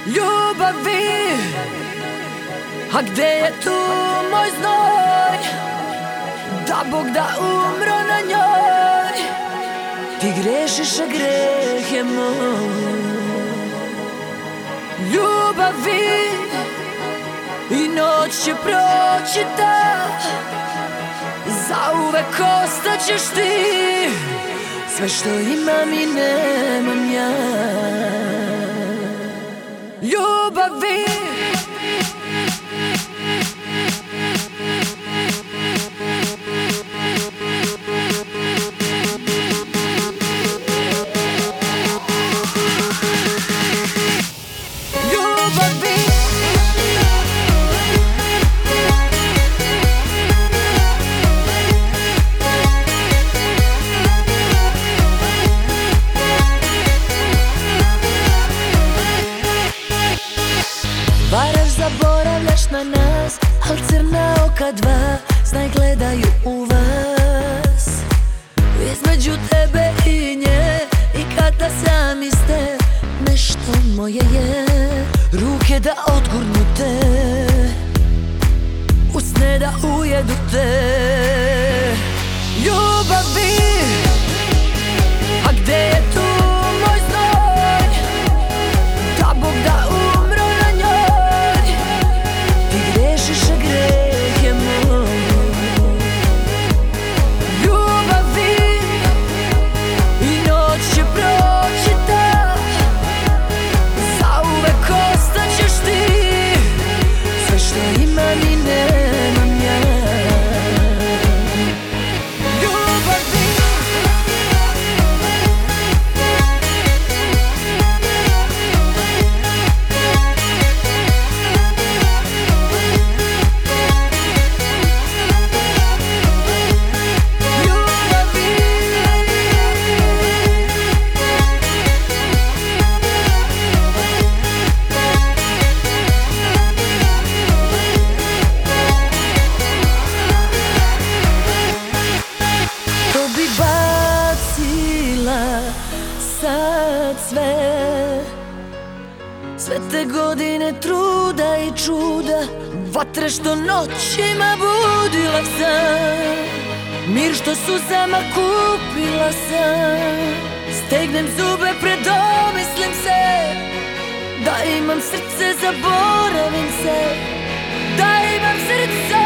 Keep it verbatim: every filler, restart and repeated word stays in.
ljubavi. A gde je tu moj znoj, da Bog da umro na njoj. Ti grešiš, a greh je moj. Ljubavi, i noć će proći ta, zauvek ostaćeš ti. Sve što imam i nemam ja. Ljubavi, varaš, zaboravljaš na nas, al crna oka dva znaj gledaju u vas. Između tebe i nje i kada sami ste, nešto moje je. Ruke da odgurnu te, usne da ujedu te. ljubavi, a gde je tu moj znoj, da Bog da umro na njoj. Ti grešiš, a greh je moj. Ljubavi, i noć će proći ta, zauvek ostaćeš ti. Sve što imam i nemam ja. Sad sve, sve te godine truda i čuda, vatre što noćima budila sam, mir što suzama kupila sam. Stegnem zube, predomislim se, da imam srce, zaboravim se, da imam srce.